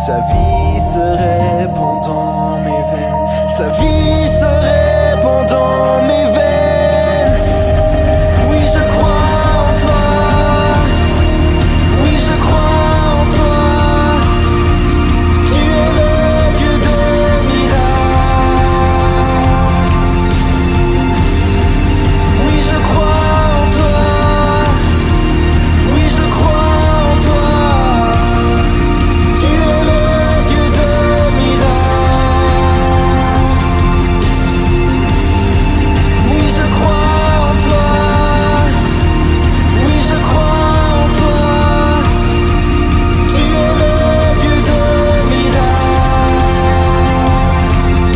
Sa vie se répand dans mes veines. Sa vie se répand dans mes veines. Oui, je crois en toi. Oui, je crois en toi. Tu es le Dieu de miracles. Oui, je crois en toi. Oui, je crois en toi. Tu es le Dieu de miracles. Oui, je crois en toi. Oui, je crois en toi. Tu es le Dieu de miracles.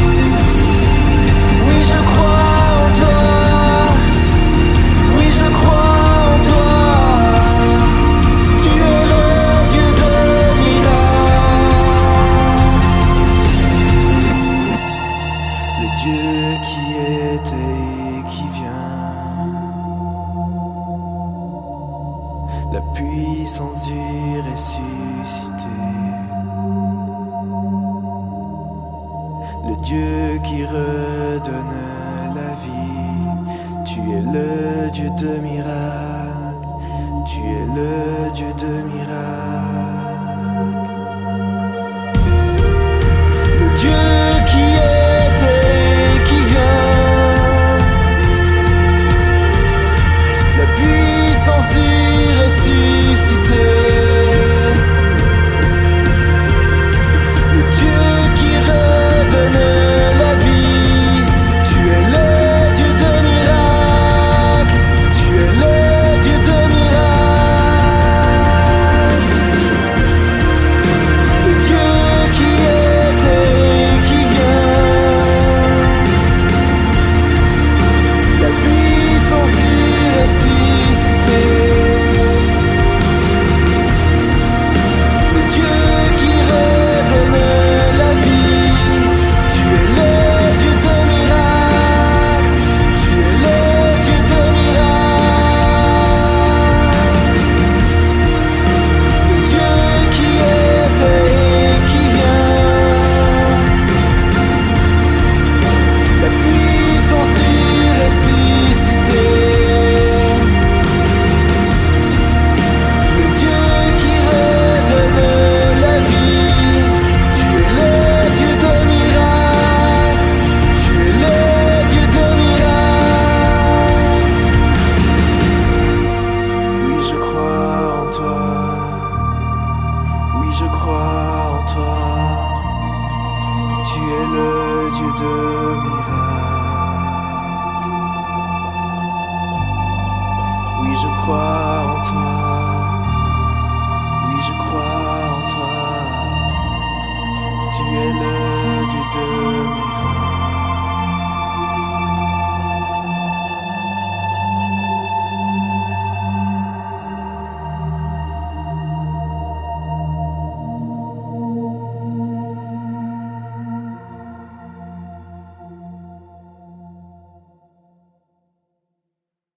Oui, je crois en toi. Oui, je crois en toi. Tu es le Dieu de miracles. Le Dieu qui était et qui vient. La puissance du ressuscité. Le Dieu qui redonne la vie. Tu es le Dieu de miracle. Tu es le Dieu de miracle. Le Dieu qui était et qui vient. La puissance du ressuscité. Le Dieu qui redonne la vie. Tu es le Dieu de miracle. Tu es le Dieu de miracle. Le Dieu qui était et qui vient. La puissance du ressuscité. Le Dieu qui redonne la vie. Tu es le Dieu de miracle. Tu es le Dieu de miracle. Le Dieu qui était et qui vient. La puissance du ressuscité. Le Dieu qui redonne la vie. Tu es le Dieu de miracle. Tu es le Dieu de miracle. Oui, je crois en toi. Oui, je crois en toi. Tu es le Dieu de miracle. Oui, je crois en toi.